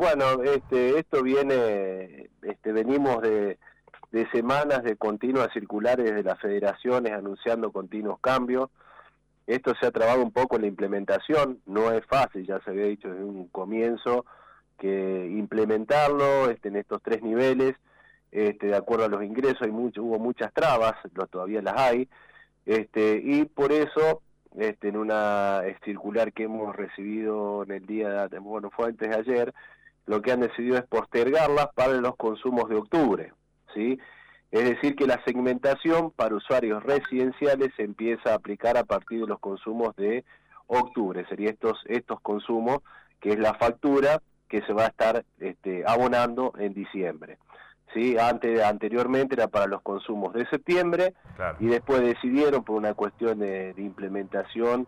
Bueno, esto viene, venimos de semanas de continuas circulares de las federaciones anunciando continuos cambios. Esto se ha trabado un poco en la implementación, no es fácil, ya se había dicho desde un comienzo que implementarlo en estos 3 niveles, de acuerdo a los ingresos, hubo muchas trabas, todavía las hay, y por eso, en una circular que hemos recibido en el día, bueno, fue antes de ayer, lo que han decidido es postergarlas para los consumos de octubre, ¿sí? Es decir, que la segmentación para usuarios residenciales se empieza a aplicar a partir de los consumos de octubre. Serían estos consumos, que es la factura que se va a estar abonando en diciembre. ¿Sí? Anteriormente era para los consumos de septiembre, claro. Y después decidieron, por una cuestión de implementación,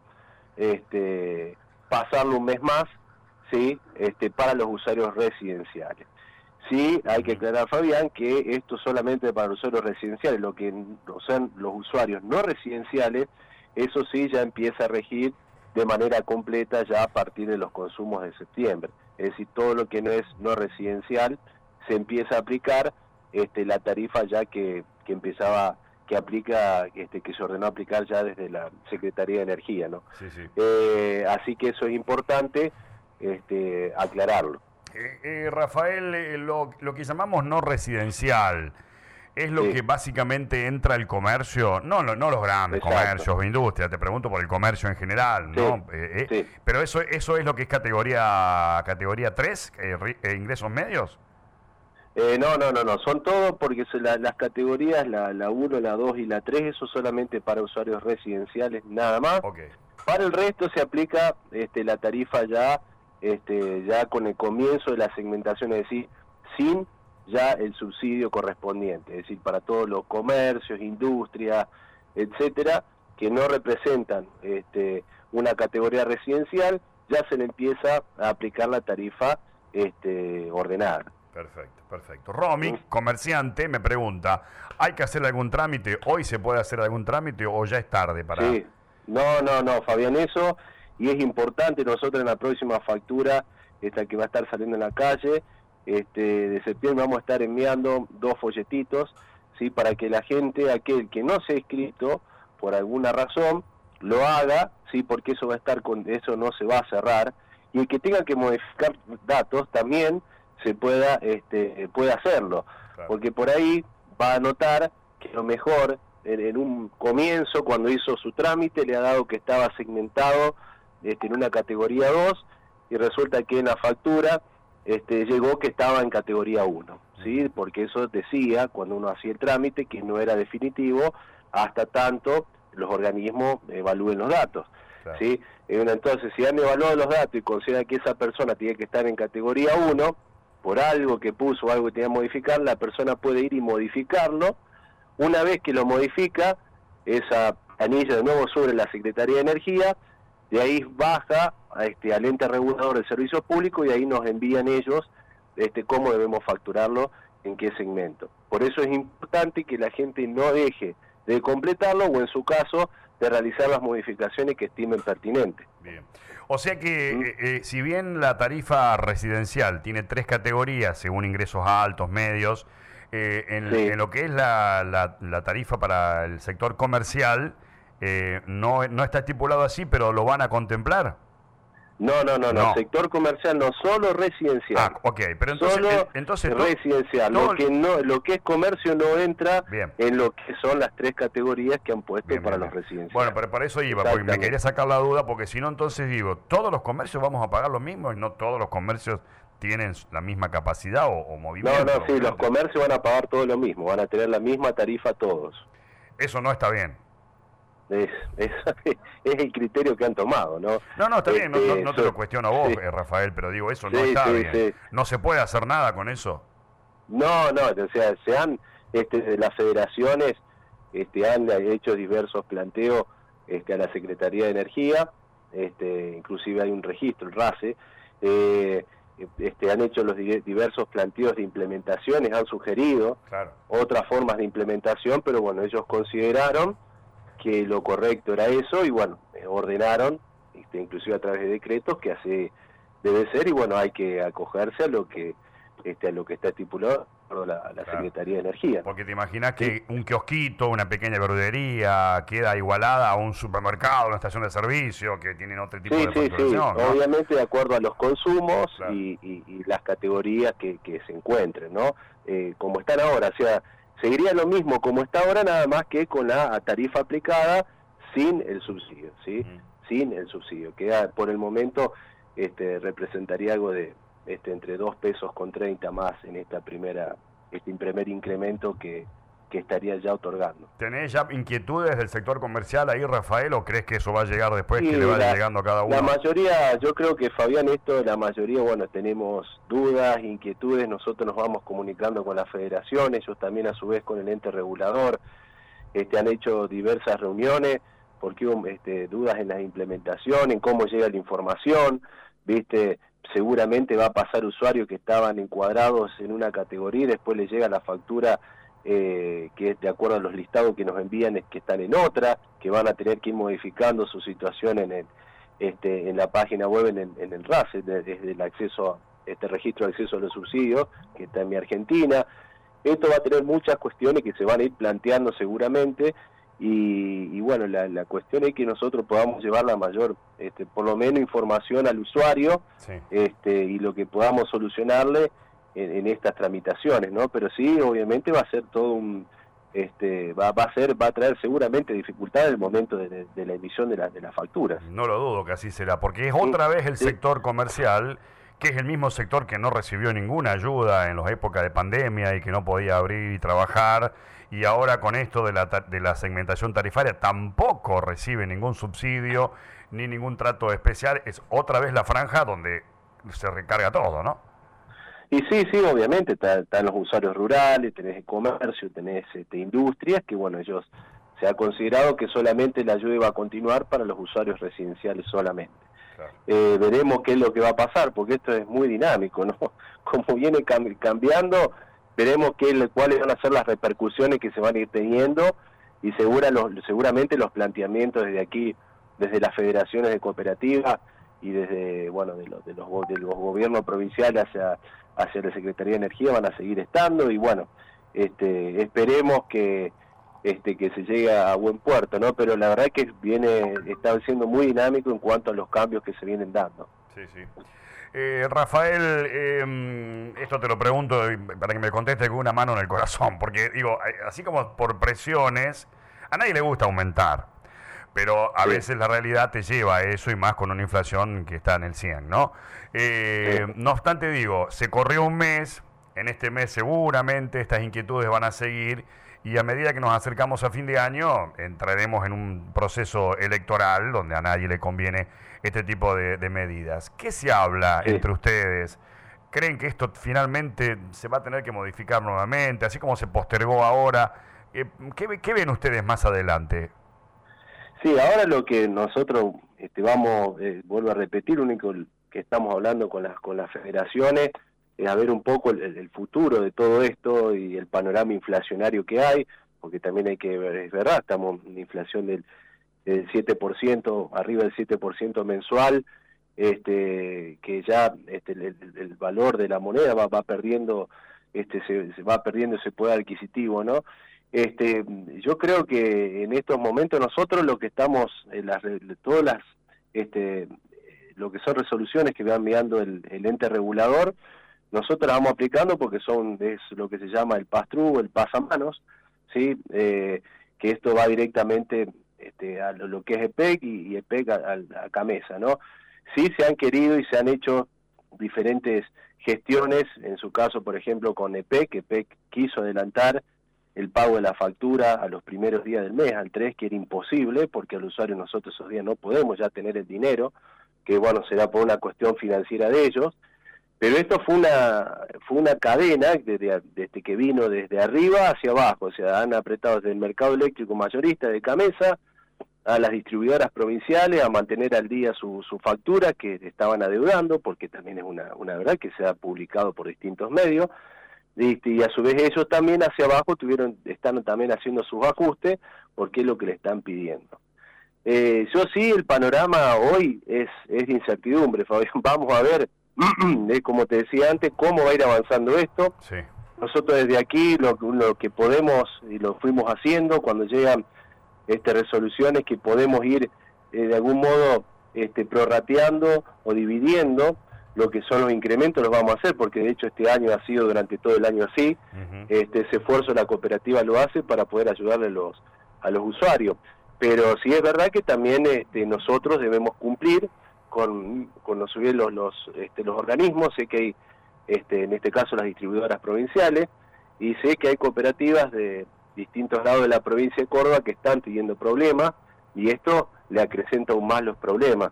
pasarlo un mes más, ¿sí? Para los usuarios residenciales. Sí, hay que aclarar, Fabián, que esto solamente para los usuarios residenciales, lo que son los usuarios no residenciales, eso sí ya empieza a regir de manera completa ya a partir de los consumos de septiembre. Es decir, todo lo que no es no residencial se empieza a aplicar la tarifa ya que aplica, que se ordenó aplicar ya desde la Secretaría de Energía, ¿no? Sí, sí. Así que eso es importante aclararlo. Rafael, lo que llamamos no residencial es lo que básicamente entra el comercio, no los grandes comercios o industria, te pregunto por el comercio en general, ¿no? Sí. Pero eso es lo que es categoría 3, ingresos medios. No, son todos porque las categorías, la 1, la 2 y la 3, eso solamente para usuarios residenciales, nada más. Okay. Para el resto se aplica la tarifa ya con el comienzo de la segmentación, es decir, sin ya el subsidio correspondiente, es decir, para todos los comercios, industrias, etcétera, que no representan una categoría residencial, ya se le empieza a aplicar la tarifa ordenada. Perfecto. Romy, comerciante, me pregunta, ¿hay que hacer algún trámite? ¿Hoy se puede hacer algún trámite o ya es tarde para...? Sí, no, Fabián, eso, y es importante, nosotros en la próxima factura, esta que va a estar saliendo en la calle, de septiembre vamos a estar enviando 2 folletitos, ¿sí? Para que la gente, aquel que no se ha inscrito, por alguna razón, lo haga, ¿sí? Porque eso va a estar eso no se va a cerrar, y el que tenga que modificar datos también se puede hacerlo, claro. Porque por ahí va a notar que a lo mejor en un comienzo, cuando hizo su trámite, le ha dado que estaba segmentado en una categoría 2, y resulta que en la factura llegó que estaba en categoría 1, ¿sí? Porque eso decía, cuando uno hacía el trámite, que no era definitivo hasta tanto los organismos evalúen los datos, claro. ¿Sí? Entonces, si han evaluado los datos y consideran que esa persona tiene que estar en categoría 1, por algo que puso o algo que tenía que modificar, la persona puede ir y modificarlo. Una vez que lo modifica, esa anilla de nuevo sobre la Secretaría de Energía, de ahí baja al ente regulador de servicios públicos y ahí nos envían ellos cómo debemos facturarlo, en qué segmento. Por eso es importante que la gente no deje de completarlo o en su caso de realizar las modificaciones que estimen pertinentes. Bien. O sea que si bien la tarifa residencial tiene 3 categorías según ingresos altos, medios, en lo que es la tarifa para el sector comercial no está estipulado así, pero lo van a contemplar. No, sector comercial no, solo residencial. Ah, ok, pero entonces residencial, lo que es comercio no entra en lo que son las 3 categorías que han puesto para los residenciales. Bueno, pero para eso iba, porque me quería sacar la duda, porque si no, entonces digo, ¿todos los comercios vamos a pagar lo mismo y no todos los comercios tienen la misma capacidad o movimiento? No, sí, los comercios van a pagar todo lo mismo, van a tener la misma tarifa todos. Eso no está bien. Es el criterio que han tomado, ¿no? No, está bien, no te lo cuestiono a vos, Rafael, pero digo, eso no está bien. Sí. ¿No se puede hacer nada con eso? No, o sea, las federaciones han hecho diversos planteos a la Secretaría de Energía, inclusive hay un registro, el RACE, han hecho los diversos planteos de implementaciones, han sugerido otras formas de implementación, pero bueno, ellos consideraron que lo correcto era eso y bueno, ordenaron, inclusive a través de decretos, que debe ser, y bueno, hay que acogerse a lo que está estipulado por la Secretaría de Energía. Porque te imaginas que un kiosquito, una pequeña verdulería queda igualada a un supermercado, una estación de servicio, que tienen otro tipo de facturación, sí. ¿no? Obviamente de acuerdo a los consumos, claro, y las categorías que se encuentren, ¿no? Como están ahora, o sea, seguiría lo mismo como está ahora, nada más que con la tarifa aplicada sin el subsidio, ¿sí? Sin el subsidio, que por el momento representaría algo de entre 2 pesos con 30 más en esta primer incremento que estaría ya otorgando. ¿Tenés ya inquietudes del sector comercial ahí, Rafael, o crees que eso va a llegar después, Sí, que le vaya llegando a cada uno? La mayoría, yo creo que Fabián, la mayoría, bueno, tenemos dudas, inquietudes, nosotros nos vamos comunicando con la federación, ellos también a su vez con el ente regulador, han hecho diversas reuniones, porque hubo dudas en la implementación, en cómo llega la información, ¿viste? Seguramente va a pasar usuarios que estaban encuadrados en una categoría y después les llega la factura que es de acuerdo a los listados que nos envían, es que están en otra, que van a tener que ir modificando su situación en la página web, en el RASE, desde el acceso, registro de acceso a los subsidios, que está en Mi Argentina. Esto va a tener muchas cuestiones que se van a ir planteando seguramente, y bueno, la cuestión es que nosotros podamos llevar la mayor, por lo menos, información al usuario, sí, y lo que podamos solucionarle en estas tramitaciones, ¿no? Pero sí, obviamente va a ser todo va a traer seguramente dificultad en el momento de la emisión de las facturas. No lo dudo que así será, porque es otra vez el sector comercial, que es el mismo sector que no recibió ninguna ayuda en las épocas de pandemia y que no podía abrir y trabajar, y ahora con esto de la segmentación tarifaria tampoco recibe ningún subsidio ni ningún trato especial. Es otra vez la franja donde se recarga todo, ¿no? Y sí, obviamente, están los usuarios rurales, tenés el comercio, tenés industrias, que bueno, ellos se ha considerado que solamente la ayuda va a continuar para los usuarios residenciales solamente. Claro. Veremos qué es lo que va a pasar, porque esto es muy dinámico, ¿no? Como viene cambiando, veremos cuáles van a ser las repercusiones que se van a ir teniendo, y seguramente los planteamientos desde aquí, desde las federaciones de cooperativas y desde, bueno, de los gobiernos provinciales hacia la Secretaría de Energía van a seguir estando, y bueno, esperemos que se llegue a buen puerto, ¿no? Pero la verdad es que está siendo muy dinámico en cuanto a los cambios que se vienen dando. Sí. Rafael, esto te lo pregunto para que me conteste con una mano en el corazón, porque digo, así como por presiones, a nadie le gusta aumentar, pero a veces la realidad te lleva a eso, y más con una inflación que está en el 100, ¿no? No obstante, digo, se corrió un mes, en este mes seguramente estas inquietudes van a seguir, y a medida que nos acercamos a fin de año entraremos en un proceso electoral donde a nadie le conviene este tipo de medidas. ¿Qué se habla entre ustedes? ¿Creen que esto finalmente se va a tener que modificar nuevamente, así como se postergó ahora? ¿Qué ven ustedes más adelante? Sí, ahora lo que nosotros vuelvo a repetir, lo único que estamos hablando con las federaciones es a ver un poco el futuro de todo esto y el panorama inflacionario que hay, porque también hay que ver, es verdad, estamos en inflación del 7%, arriba del 7% mensual, que ya el valor de la moneda va perdiendo, se va perdiendo ese poder adquisitivo, ¿no? Yo creo que en estos momentos nosotros lo que estamos, lo que son resoluciones que va enviando el ente regulador, nosotros las vamos aplicando porque es lo que se llama el pass-through, el pasamanos, ¿sí? Que esto va directamente a lo que es EPEC y EPEC a CAMESA, ¿no? Sí se han querido y se han hecho diferentes gestiones, en su caso, por ejemplo, con EPEC quiso adelantar el pago de la factura a los primeros días del mes, al 3, que era imposible, porque al usuario nosotros esos días no podemos ya tener el dinero, que bueno, será por una cuestión financiera de ellos, pero esto fue una cadena desde que vino desde arriba hacia abajo, o sea, han apretado desde el mercado eléctrico mayorista de CAMESA a las distribuidoras provinciales a mantener al día su factura que estaban adeudando, porque también es una verdad que se ha publicado por distintos medios, y a su vez ellos también hacia abajo están también haciendo sus ajustes, porque es lo que le están pidiendo. Yo sí, el panorama hoy es de incertidumbre, Fabián. Vamos a ver, como te decía antes, cómo va a ir avanzando esto. Sí. Nosotros desde aquí lo que podemos, y lo fuimos haciendo, cuando llegan resoluciones que podemos ir de algún modo prorrateando o dividiendo lo que son los incrementos, los vamos a hacer, porque de hecho este año ha sido durante todo el año así. Ese esfuerzo la cooperativa lo hace para poder ayudarle a los usuarios. Pero sí es verdad que también nosotros debemos cumplir con los organismos. Sé que hay, en este caso, las distribuidoras provinciales, y sé que hay cooperativas de distintos lados de la provincia de Córdoba que están teniendo problemas, y esto le acrecenta aún más los problemas.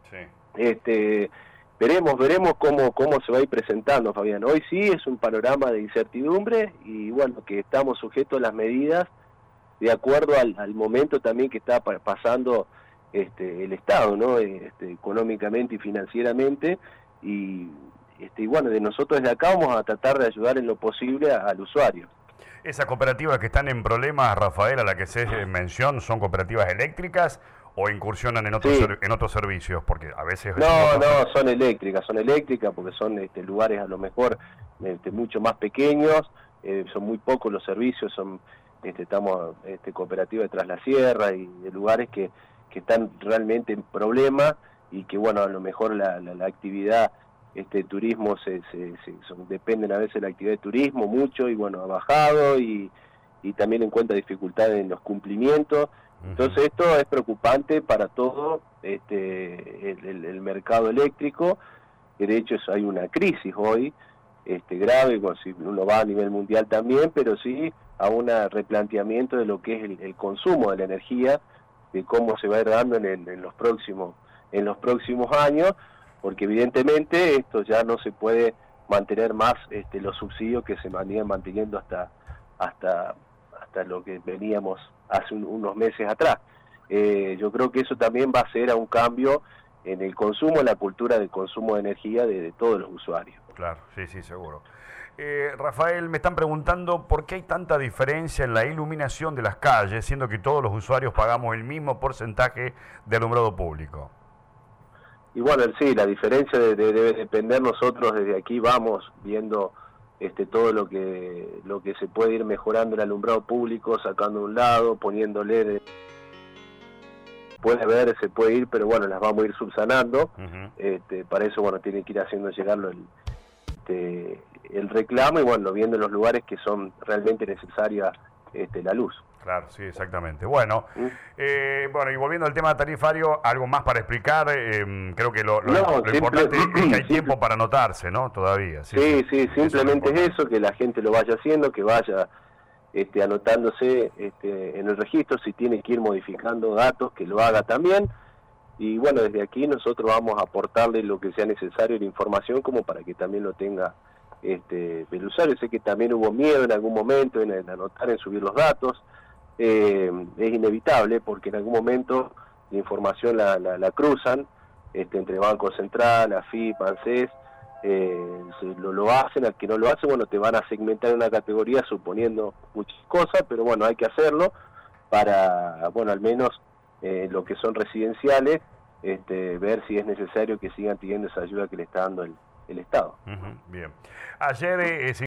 Sí. Veremos cómo se va a ir presentando, Fabián. Hoy sí es un panorama de incertidumbre, y bueno, que estamos sujetos a las medidas de acuerdo al momento también que está pasando el Estado, ¿no? Económicamente y financieramente, y bueno, de nosotros desde acá vamos a tratar de ayudar en lo posible al usuario. ¿Esas cooperativas que están en problemas, Rafael, a la que se mención, son cooperativas eléctricas o incursionan en otros, en otros servicios? Porque a veces... No, son eléctricas porque son lugares a lo mejor mucho más pequeños, son muy pocos los servicios, son... estamos cooperativa de Tras la Sierra y de lugares que están realmente en problemas, y que bueno, a lo mejor la actividad turismo dependen a veces de la actividad de turismo mucho, y bueno, ha bajado, y también encuentra dificultades en los cumplimientos. Entonces esto es preocupante para todo el mercado eléctrico, que de hecho hay una crisis hoy grave, bueno, si uno va a nivel mundial también, pero sí a un replanteamiento de lo que es el consumo de la energía, de cómo se va a ir dando en los próximos años, porque evidentemente esto ya no se puede mantener más los subsidios que se venían manteniendo hasta lo que veníamos hace unos meses atrás. Yo creo que eso también va a ser a un cambio en el consumo, en la cultura del consumo de energía de todos los usuarios. Claro, sí, seguro. Rafael, me están preguntando por qué hay tanta diferencia en la iluminación de las calles, siendo que todos los usuarios pagamos el mismo porcentaje de alumbrado público. Y bueno, sí, la diferencia debe depender. Nosotros desde aquí vamos viendo todo lo que se puede ir mejorando el alumbrado público, sacando de un lado, poniendo LED. Se puede ir, pero bueno, las vamos a ir subsanando. Para eso, bueno, tiene que ir haciendo llegarlo el reclamo, y bueno, viendo los lugares que son realmente necesarias la luz. Claro, sí, exactamente. Bueno, bueno, y volviendo al tema tarifario, algo más para explicar. Creo que lo importante es que hay tiempo para anotarse, ¿no? Todavía. Sí, simplemente es eso, que la gente lo vaya haciendo, que vaya anotándose en el registro. Si tiene que ir modificando datos, que lo haga también. Y bueno, desde aquí nosotros vamos a aportarle lo que sea necesario, la información, como para que también lo tenga el usuario. Sé que también hubo miedo en algún momento en anotar, en subir los datos. Es inevitable, porque en algún momento la información la cruzan entre Banco Central, AFIP, ANSES. Lo hacen. Al que no lo hace, bueno, te van a segmentar en una categoría suponiendo muchas cosas, pero bueno, hay que hacerlo para, bueno, al menos lo que son residenciales, ver si es necesario que sigan teniendo esa ayuda que le está dando el Estado. Bien. Ayer